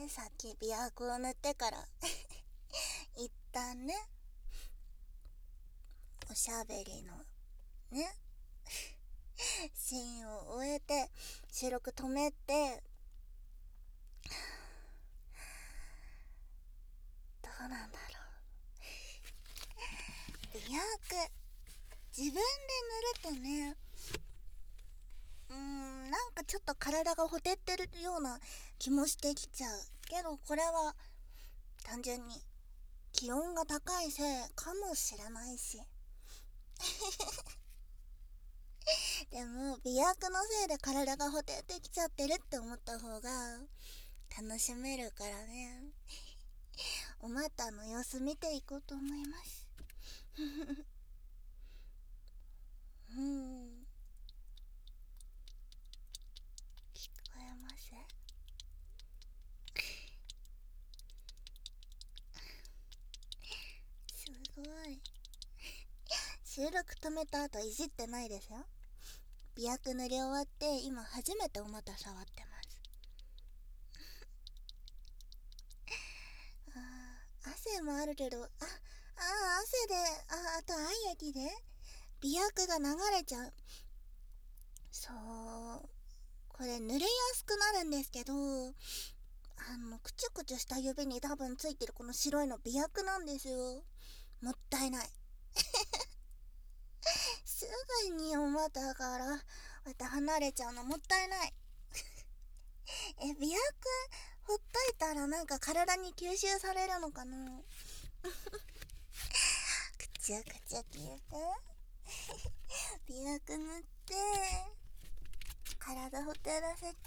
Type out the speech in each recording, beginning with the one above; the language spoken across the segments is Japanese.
さっき美白を塗ってから一旦ね、おしゃべりのねシーンを終えて収録止めて、どうなんだろう、美白自分で塗るとね、なんかちょっと体がほてってるような気もしてきちゃうけど、これは単純に気温が高いせいかもしれないしでも美白のせいで体がほてってきちゃってるって思った方が楽しめるからねお股の様子見ていこうと思います聞こえます？すごい収録止めた後いじってないですよ。美白塗り終わって今初めてお股触ってます汗もあるけど、汗で、あと愛液で美白が流れちゃう。そう、これ濡れやすくなるんですけど、くちゅくちゅした指に多分ついてるこの白いの美白なんですよ。もったいないすぐにお股からまた離れちゃうのもったいない美白ほっといたらなんか体に吸収されるのかなくちゅくちゅ消えて美白塗って体ほてらせて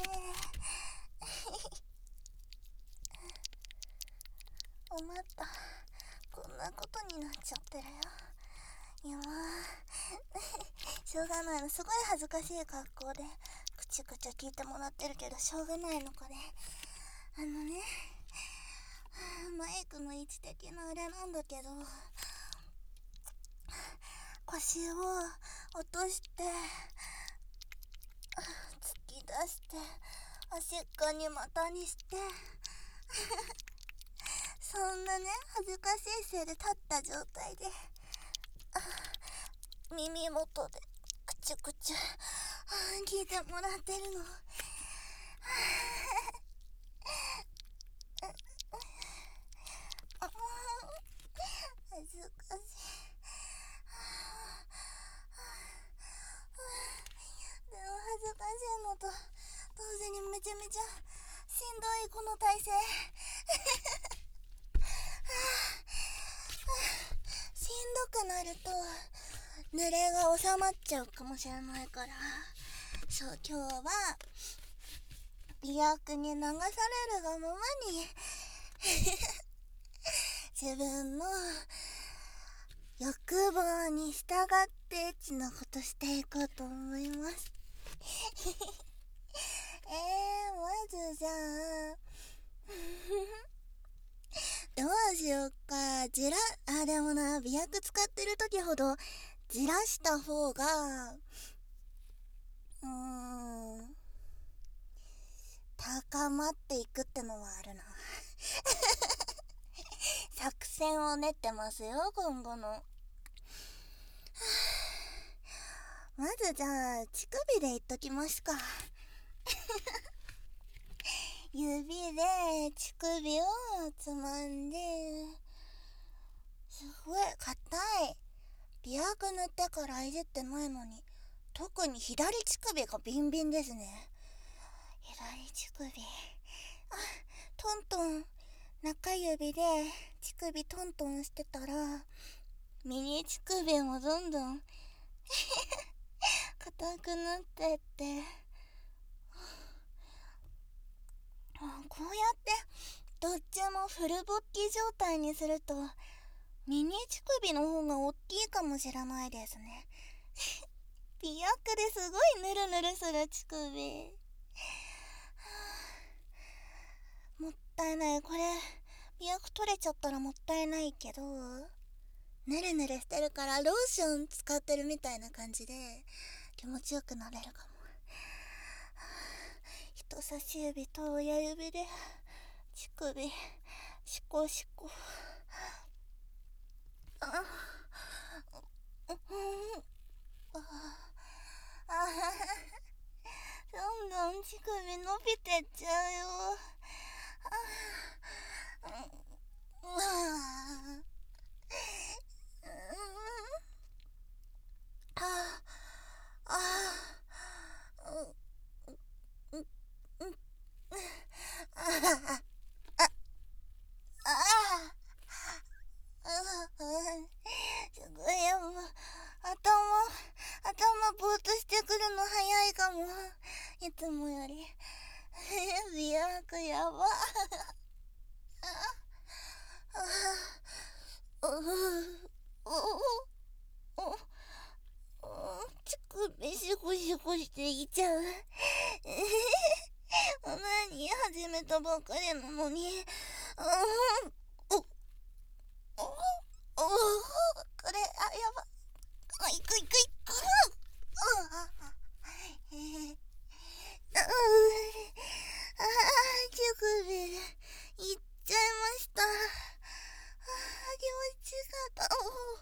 お股こんなことになっちゃってるよ。いやしょうがないの、すごい恥ずかしい格好でくちゅくちゅ聞いてもらってるけどしょうがないのこれ。マイクの位置的なあれなんだけど、腰を落として突き出しておしっこに股にしてそんなね恥ずかしいせいで立った状態で耳元でくちゅくちゅ聞いてもらってるの恥ずかしいでも恥ずかしいのと同時にめちゃめちゃしんどいこの体勢しんどくなると濡れが収まっちゃうかもしれないから、そう今日は美白に流されるがままに自分の欲望に従ってエッチなことしていこうと思いますまずじゃあどうしようか。でもな、美白使ってる時ほどじらした方が高まっていくってのはあるな作戦を練ってますよ今後のまずじゃあ乳首でいっときますか指で乳首をつまんで、すごい硬い。美白塗ってからいじってないのに特に左乳首がビンビンですね。左乳首トントン中指で乳首トントンしてたら右乳首もどんどん硬くなってって、こうやってどっちもフル勃起状態にすると右乳首の方が大きいかもしれないですね美白ですごいヌルヌルする乳首もったいない。これ美白取れちゃったらもったいないけど、ヌルヌルしてるからローション使ってるみたいな感じで気持ちよくなれるかも。人差し指と親指で乳首シコシコ。どんどん乳首伸びてっちゃうよ。すごいよ、もう頭ぼーっとしてくるの早いかも、いつもより。美白やば。乳首シコシコしてきちゃう。何始めたばっかりなのに。これ、やば。いく。乳首、いっちゃいました。気持ちがった。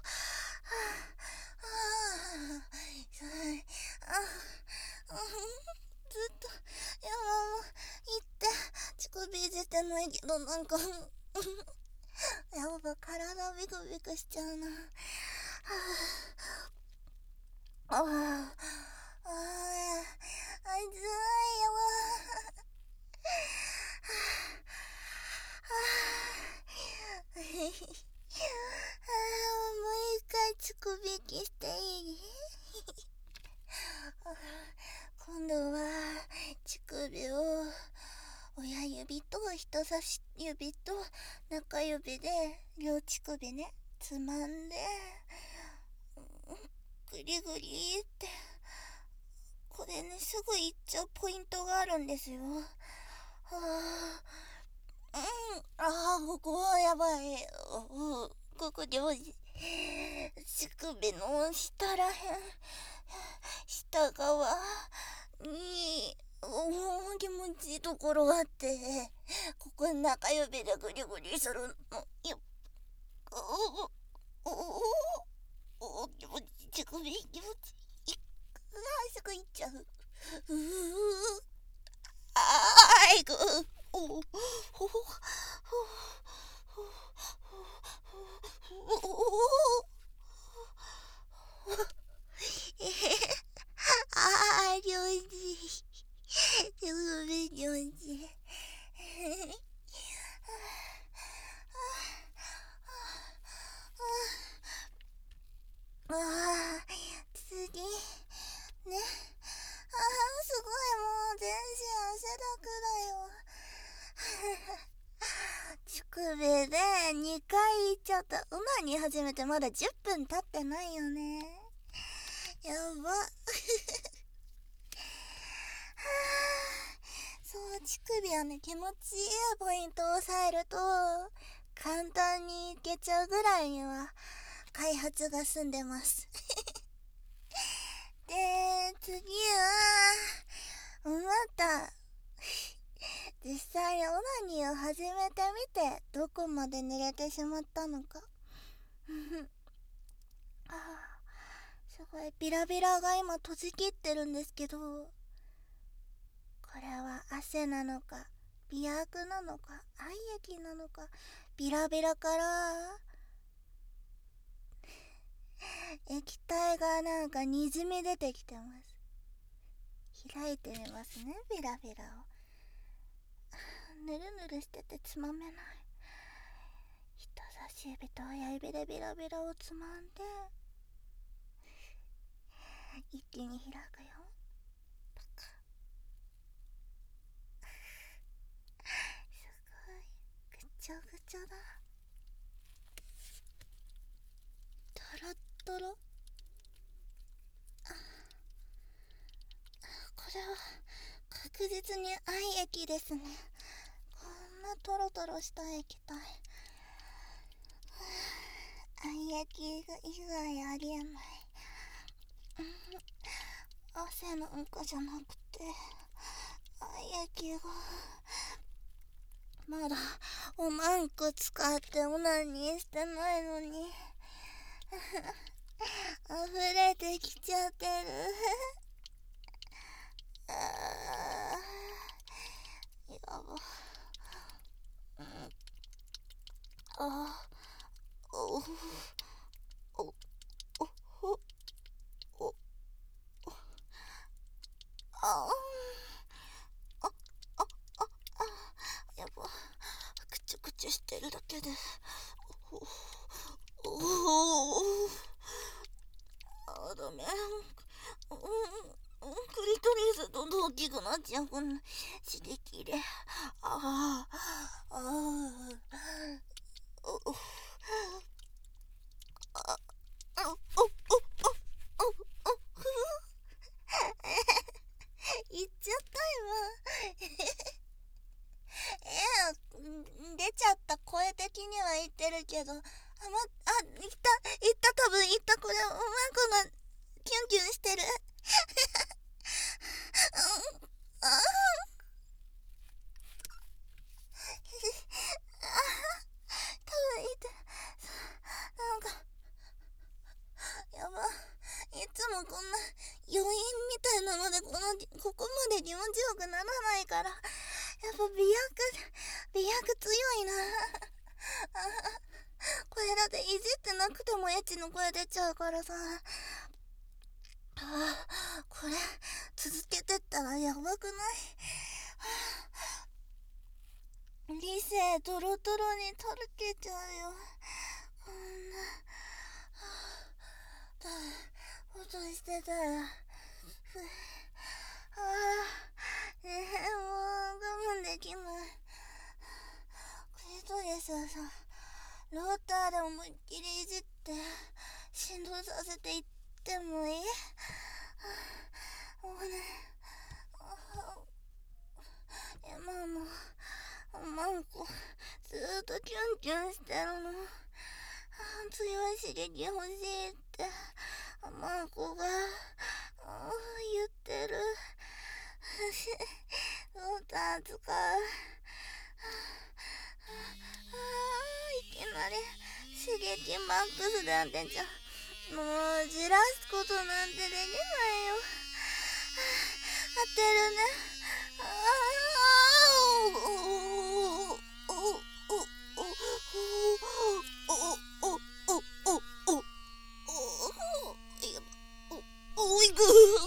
ずっと、いや、もう、行って、乳首いじってないけど、なんか、やば、体ビクビクしちゃうな。あいつらやば。もう一回乳首息していい？今度は乳首を親指と人差し指と中指で両乳首ねつまんでグリグリって、これねすぐいっちゃうポイントがあるんですよ。ここはやばい。ここ両乳首の下らへん、下側に気持ちいいところがあって、ここ中指でグリグリするの。気持ちいい、乳首気持ちいい。すぐいっちゃう。いく。両手。次ね。すごい、もう全身汗だくだよ。乳首で2回行っちゃった。馬に始めてまだ10分経ってないよね。やば。そう、乳首はね、気持ちいいポイントを押さえると簡単にいけちゃうぐらいには開発が済んでます。で、次はまた実際にオナニーを始めてみてどこまで濡れてしまったのか。すごいビラビラが今閉じきってるんですけど、これは汗なのか美白なのか愛液なのか、ビラビラから液体がなんかにじみ出てきてます。開いてみますね、ビラビラを。ぬるぬるしててつまめない。人差し指と親指でビラビラをつまんで一気に開くよ。パカ。すごいぐちょぐちょだ。トロットロ。これは確実に愛液ですね。こんなトロトロした液体、愛液以外ありえない。汗なんかじゃなくて愛液がまだおまんこ使ってオナニーしてないのに溢れてきちゃってるやば。おおおおおあやば。くちゅくちゅしてるだけでダメ。クリトリスどんどん大きくなっちゃう。この刺激で言っちゃった今出ちゃった。声的には言ってるけど言った多分言った。これおまんこがキュンキュンしてる多分言ってなんかやば。いつもこんな余韻みたいなのでここまで気持ちよくならないから、やっぱ美白強いなこれだっていじってなくてもエッチの声出ちゃうからさ。これ続けてったらやばくない？理性ドロドロにとろけちゃうよ。こんなことしてたらもう我慢できない。クリトリスはさ、ローターで思いっきりいじって振動させていってもいい？もうね、今もおまんこずーっとキュンキュンしてるの。強い刺激欲しいっておまんこが言ってる。ローター使う。いきなり刺激マックスで当てちゃう。もうじらすことなんてできないよ。当てるね。おいぐ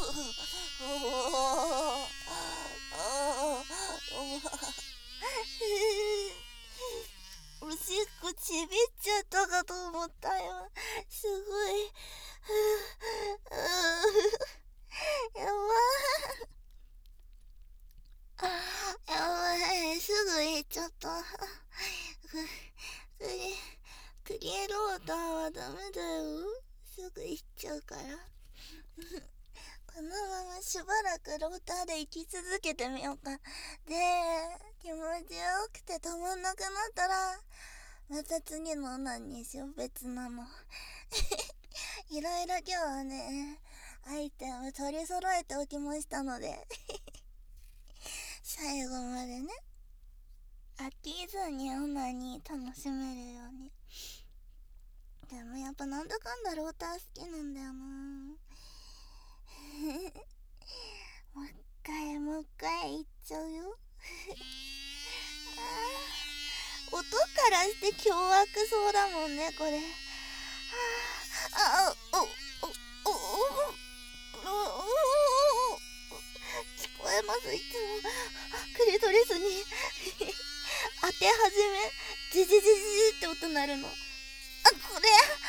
おしっこちびっちゃったかと思ったよ。すごいやばい、すぐ言っちゃった。クリエローターはダメだよ。すぐ言っちゃうからこのまましばらくローターで生き続けてみようか。で、気持ちよくて止まんなくなったらまた次の何にしよう。別なのいろいろ今日はねアイテム取り揃えておきましたので最後までね飽きずにオナニー楽しめるように。でもやっぱなんだかんだローター好きなんだよなもう一回いっちゃうよ音からして凶悪そうだもんねこれ。聞こえます。いつもクリトリスに当て始めジジジジって音鳴るの。これ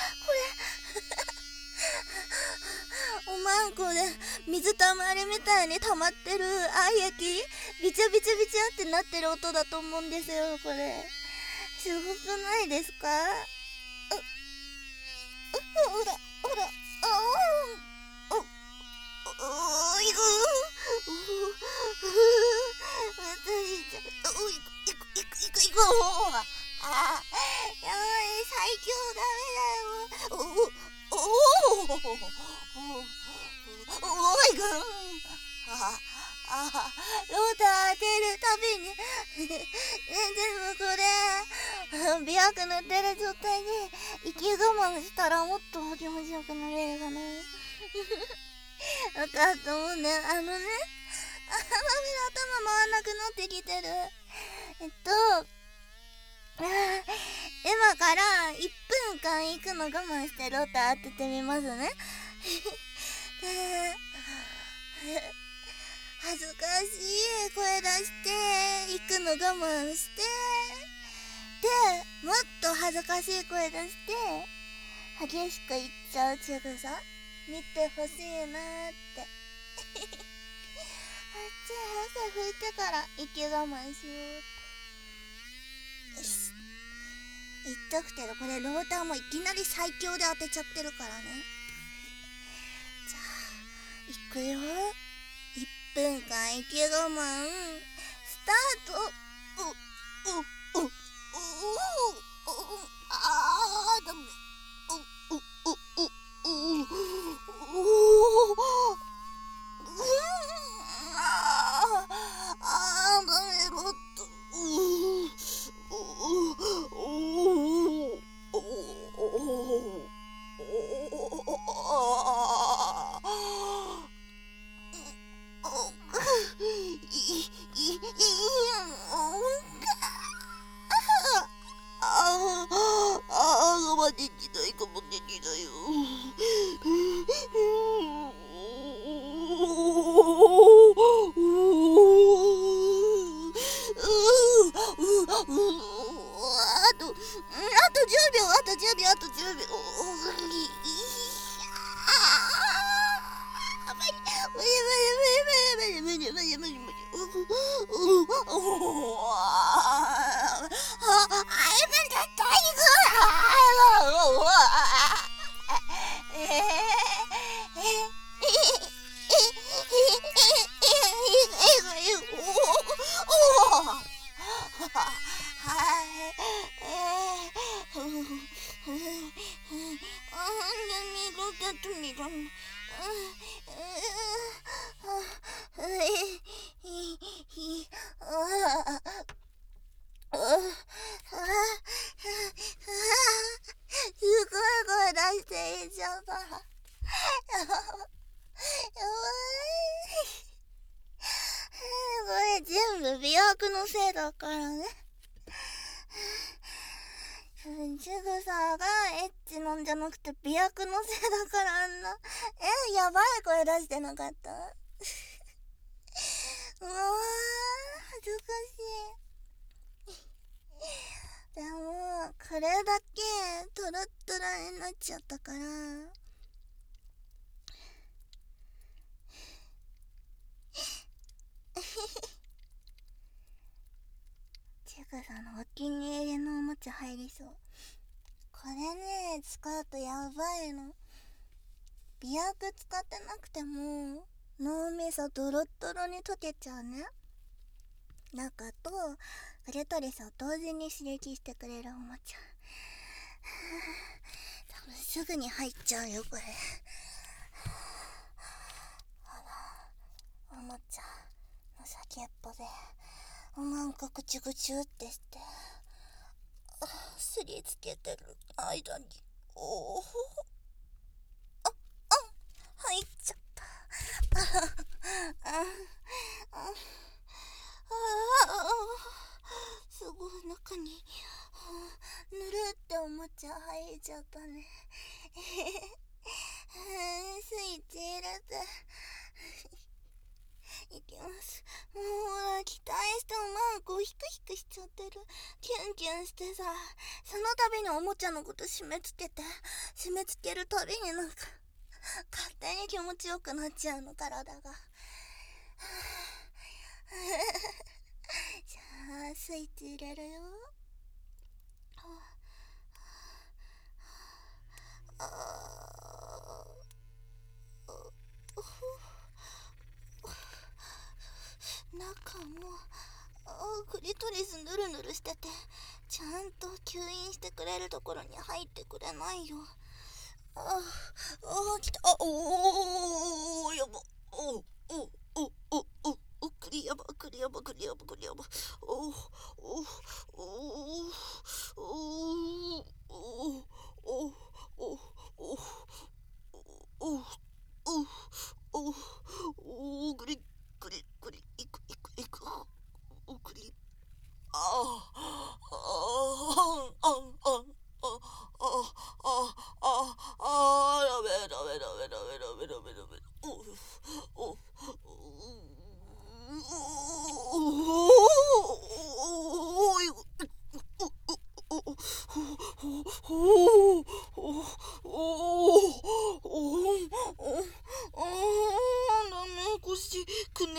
おまんこで水たまりみたいに溜まってる愛液ビチャビチャビチャってなってる音だと思うんですよ。これすごくないですか？ほらいくやばい、最強ダメだよ。おいくんローター当てるたびにでもこれ美白塗ってる状態で息我慢したらもっと気持ちよくなれるかな。分かったもんね。頭回んなくなってきてる。今から1分間行くの我慢してローター当ててみますね。恥ずかしい声出して行くの我慢して、でもっと恥ずかしい声出して激しく言っちゃうちぐさ見てほしいなーって汗拭いてから息我慢しよう。よし、言っとくけどこれローターもいきなり最強で当てちゃってるからね。じゃあいくよ。1分間息我慢スタート。ダメ。ダメロット。我慢できないかもできないよ。あと10秒、あと10秒、あと10秒。すごい声出していいじゃん。やばい。これ全部美白のせいだからね。ちぐさがエッチなんじゃなくて美白のせいだからあんなやばい声出してなかった。うわ恥ずかしい。でもこれだけトロットロになっちゃったからちぐさのお気に入りのおもちゃ入りそう。これね使うとやばいの。美白使ってなくても脳みそドロッドロに溶けちゃうね。中とクレトリスを同時に刺激してくれるおもちゃ。多分すぐに入っちゃうよこれ。おもちゃの先っぽでおまんこぐちゅぐちゅってしてすりつけてる間に入っちゃった。すごい中にぬるっておもちゃ入っちゃったね。スイッチ入れていきます。もうほら期待しておまんこヒクヒクしちゃってる。キュンキュンしてさ、その度におもちゃのこと締め付けるたびになんか勝手に気持ちよくなっちゃうの体が。じゃあスイッチ入れるよ。中もクリトリスヌルヌルしててちゃんと吸引してくれるところに入ってくれないよ。来た。やば。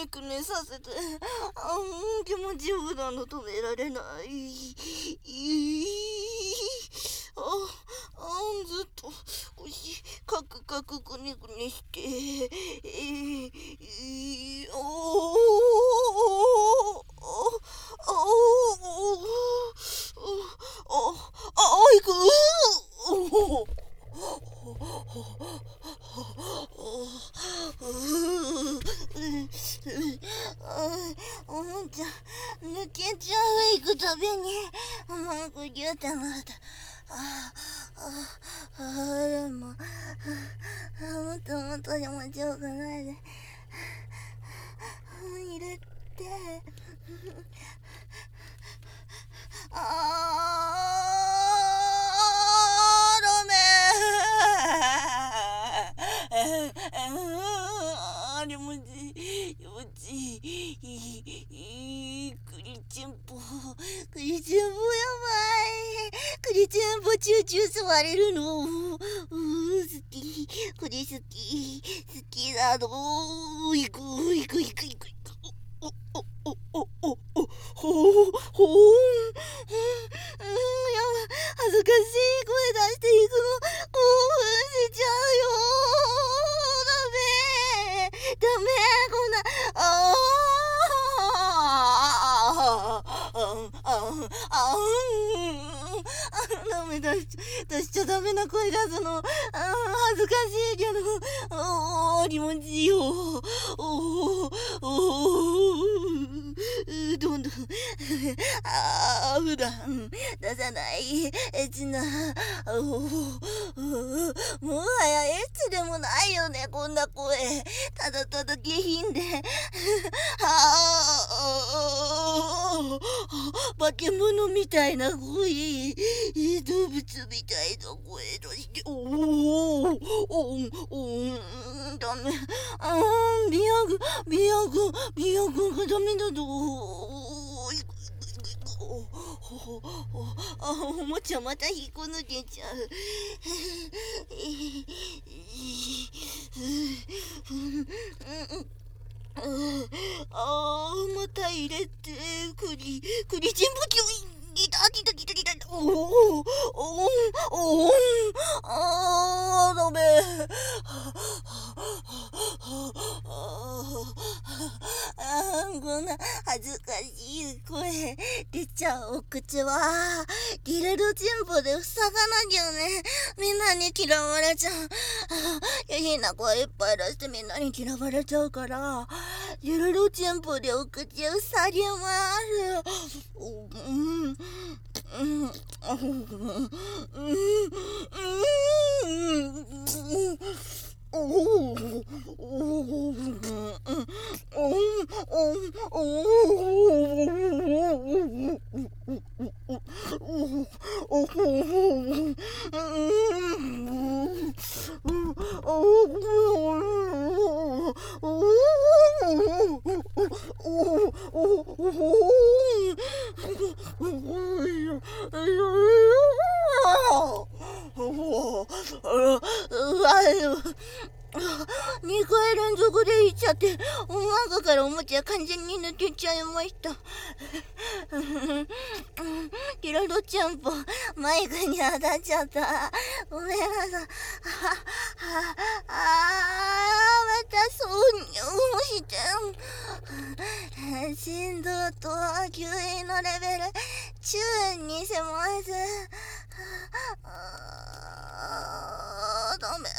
ねくねさせて、気持ちよくなの止められない。ずっと腰カクカクくねくねして、いくおもちゃ抜けちゃう行くたびに文句言うてまった。でももっともっと気持ちよくないで入れてダメ気持ち気持ちクリチンポやばい。クリチンポチューチュー座れるの好き。これ好きだの行く恥ずかしい声出していくの興奮しちゃうよ。ダメこんなダメ出しちゃダメな声出すの恥ずかしいけど気持ちいいよ。どんどん普段出さないエッチなもはやエッチでもないよねこんな声。ただただ下品で化け物みたいな声、動物みたいな声出してダメ美白がダメだぞ。おもちゃまた引っこ抜けちゃう。また入れてクリチンポキュイギタダメこんな恥ずかしい声出ちゃうお口はリレルチンポで塞がなきゃね。みんなに嫌われちゃう。下品な声いっぱい出してみんなに嫌われちゃうからリレルチンポでお口塞ぎます。2回連続で言っちゃってお腹からおもちゃ完全に抜けちゃいました。キラロちゃんぽマイクに当たっちゃった。ごめんなさい。またそうして振動と吸引のレベル中にします。ダメ。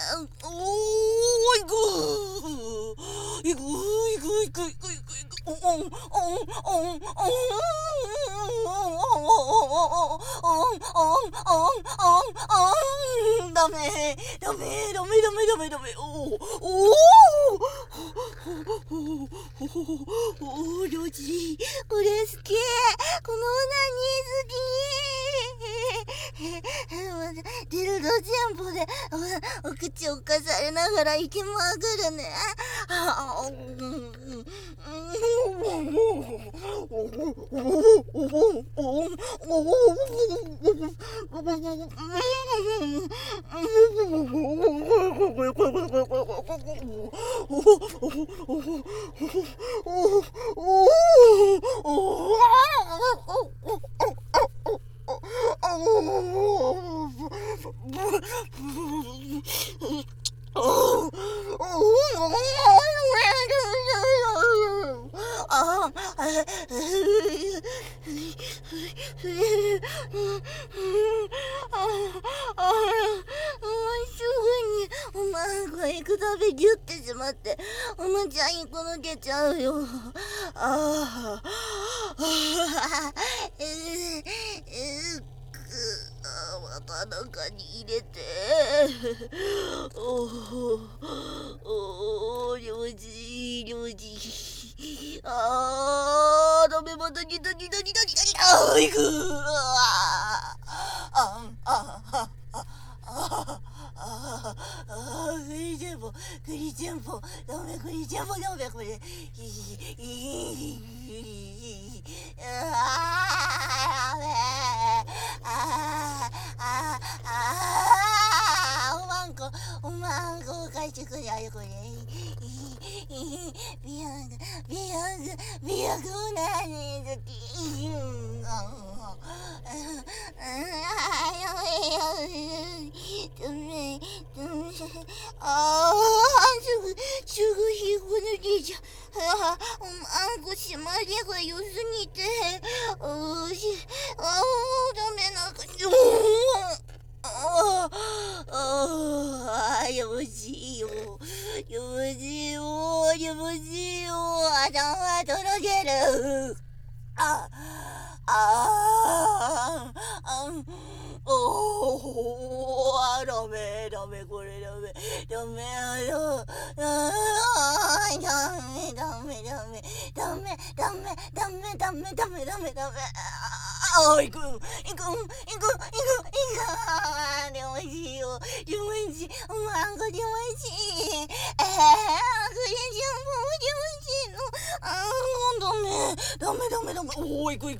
行く。ダメ。ロジこれ好き。このデルロジャンポでお口をかされながら行きまくるね。 行くたびギュッてしまっておむちゃにこ抜けちゃうよ。また中に入れて領事ダメ、またギタギタギタギタギタ行く。クリチェンポダメ、これおまんこ返してくれよこれ。ビアグなねだき。すぐ引っこ抜けちゃう。あんこ締まりが良すぎてダメな感じ。よしよ頭とろける。ダメ、これダメ行く両親よおまんこ両親クリちゃんも両親のダメ行く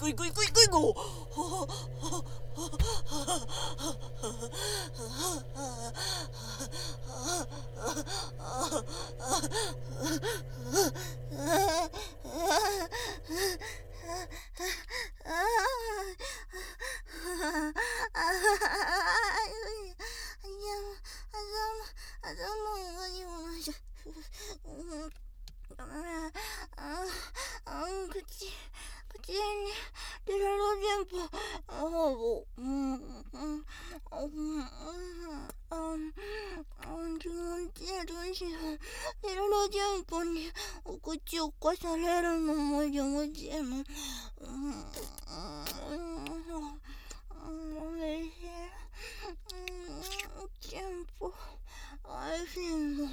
口にテラロ電波テラロ電波にお口をかされるのも気持ちいいの。おいしい電波おいしいの。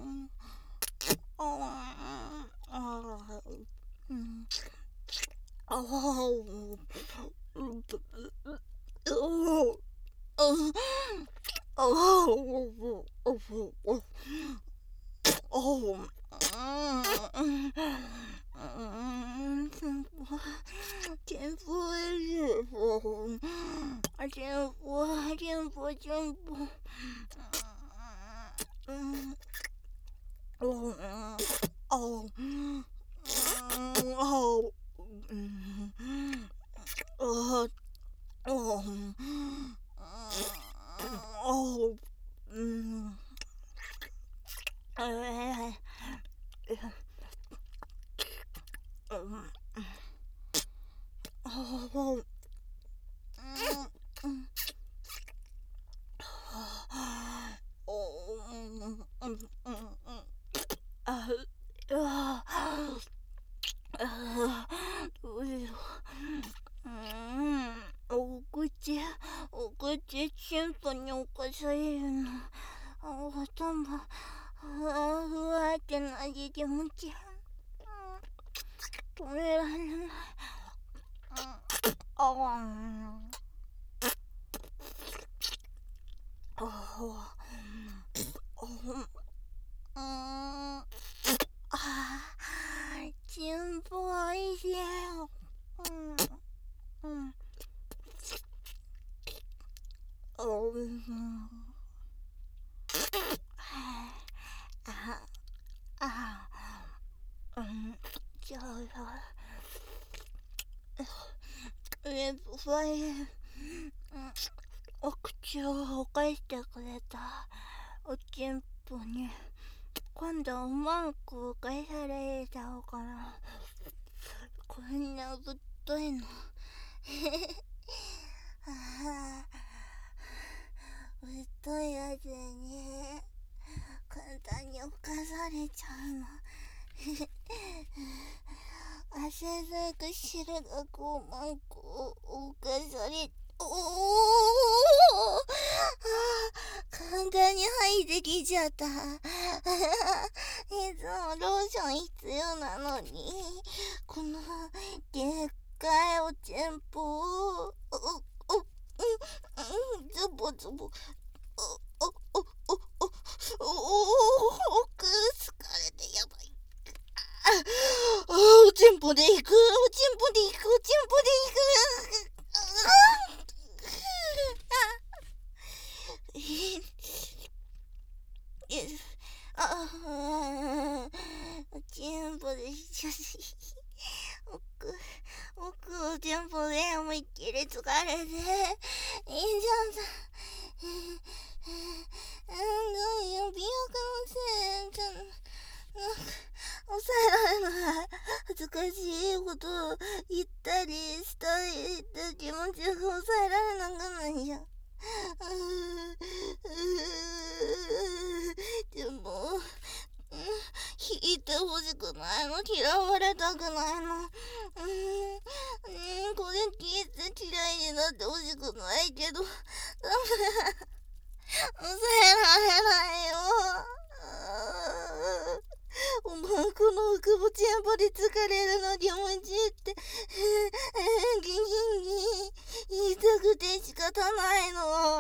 お口チンポにおかされるの。頭ふわってなり気持ちいい。止められない。チンポおいしい。じゃあやっぱりお口を犯してくれたおちんぽに今度は文句を返されちゃおうかな。こんなぶっといのぶっといやつに簡単に犯されちゃうの汗だく汁がこう文句を犯され簡単に吐いてきちゃったいつもローション必要なのにこのでっかいおちんぽをズボズボ奥疲れてやばい。おちんぽで行く、おちんぽで行く、おちんぽで行く。おちんぽでしょし奥おちんぽで思いっきり疲れていいじゃんさどういう美容家のせいじゃん抑えられない恥ずかしいことを言ったりしたり気持ちが抑えられなくないじゃんでも引いてほしくないの嫌われたくないのこれ聞いて嫌いになってほしくないけどダメ抑えられないよお前この奥ぼちんぽで疲れるの気持ちいいって言いたくて仕方ないの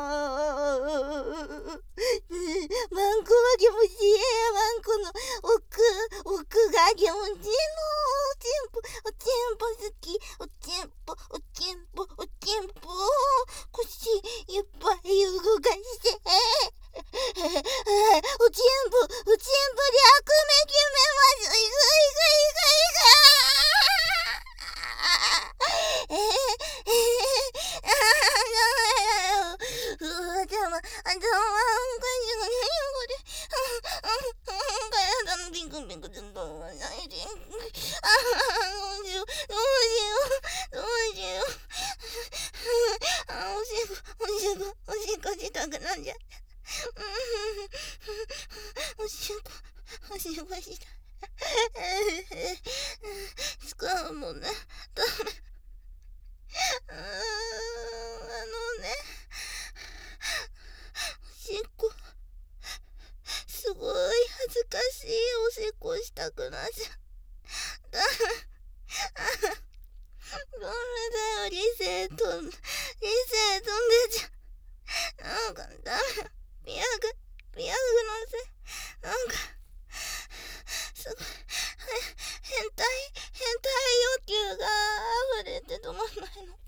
マンコは気持ちいいマンコの奥が気持ちいいのおちんぽ好きおちんぽ腰いっぱい動かしておちんぽで悪夢決めますいく頭おかしくないよこれ体のピンクピンクちょっとないでどうしようおしっこしたくなっちゃったおしっこした使うもんねダメおしっこすごい恥ずかしいおしっこしたくなっちゃったダメだよ理性飛んでちゃなんかダメ美薬のせいなんかすごい変態欲求が溢れて止まんないの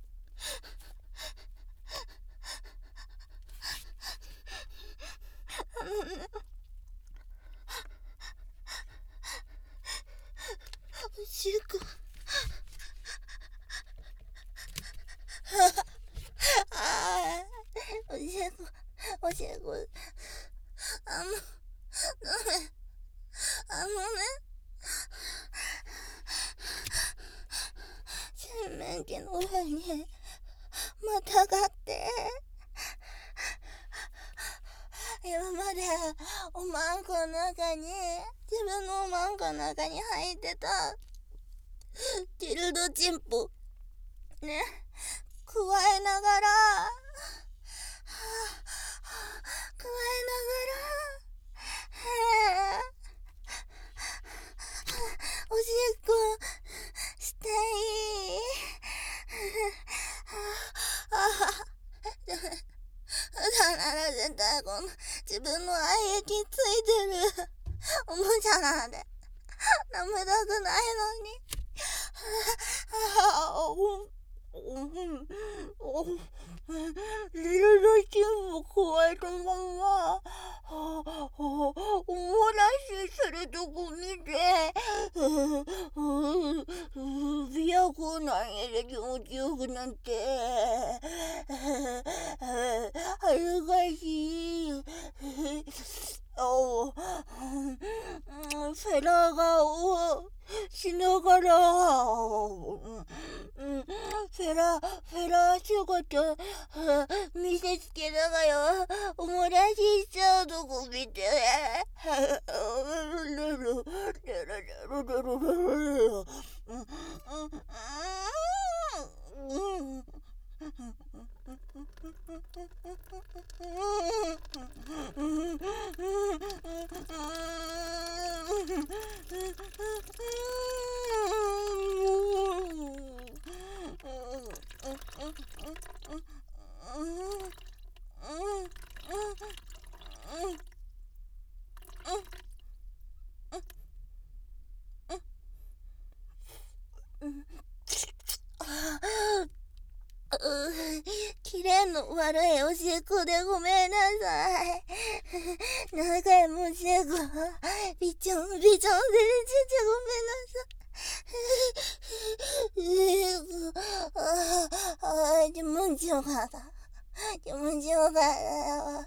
おしっこおしっこ洗面器の上にまたがって今までおまんこの中に自分のおまんこの中に入ってたティルドチンポね加えながらおしっこしていいだから絶対この自分の愛液ついてるおもちゃなんで舐めたくないのにリルドチンポ加えたままおもらしするとこ見て、琵琶湖なんやで気持ちよくなって、恥ずかしい。フェラガをしながら、フェラ仕事見せつけながらおもらししちゃうとこ見て、キレの悪いおしっこでごめんなさい。長いおしっこ、びちょんびちょんでちょっとごめんなさい。気持ちよかった。気持ちよかったよ。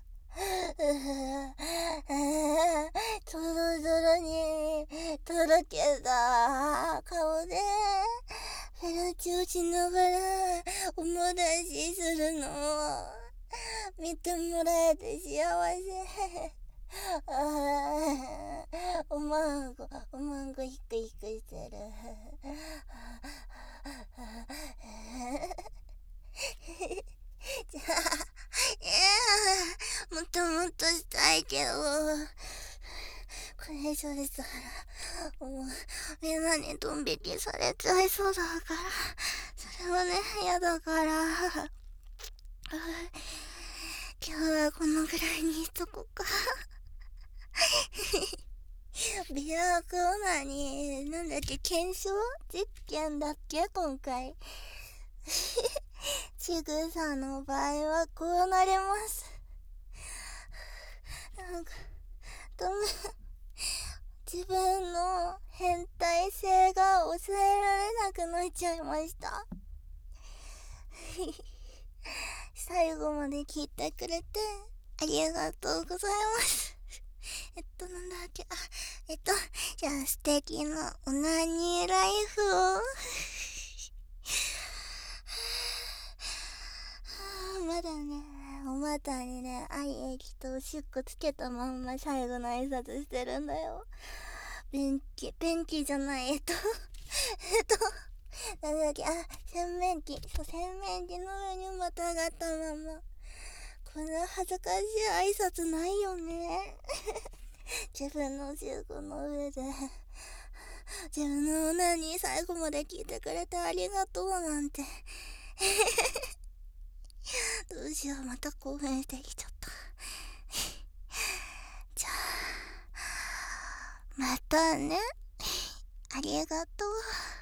とろとろにとろけた顔でフェラチをしながらおもらしするのを見てもらえて幸せ。おまんこひくひくしてる。じゃあ、もっともっとしたいけど、これ以上でしたら、もう、みんなにドン引きされちゃいそうだから、それはね、嫌だから、今日はこのぐらいにしとこうか。美白オナニー、なんだっけ、検証実験だっけ、今回。ちぐさの場合はこうなります。なんか、自分の変態性が抑えられなくなっちゃいました。最後まで聞いてくれてありがとうございます。なんだっけ、じゃあ素敵なオナニーライフをまだね、お股にね、愛液とおしっこつけたまんま最後の挨拶してるんだよ。便器じゃない、なんだっけ、洗面器の上に股がったまま。こんな恥ずかしい挨拶ないよね。自分のおしっこの上で、自分のオナニー最後まで聞いてくれてありがとうなんて。どうしよう、また興奮してきちゃった。じゃあ、またね。ありがとう。